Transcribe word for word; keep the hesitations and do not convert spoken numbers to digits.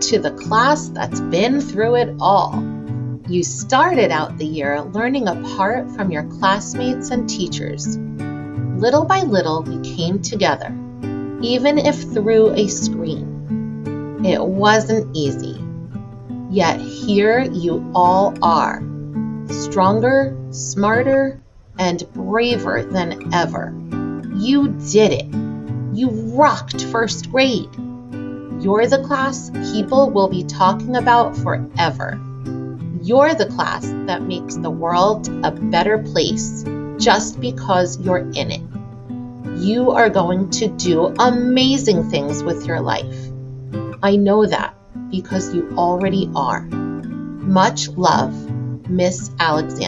to the class that's been through it all. You started out the year learning apart from your classmates and teachers. Little by little, we came together, even if through a screen. It wasn't easy. Yet here you all are, stronger, smarter, and braver than ever. You did it. You rocked first grade. You're the class people will be talking about forever. You're the class that makes the world a better place just because you're in it. You are going to do amazing things with your life. I know that because you already are. Much love, Miss Alexander.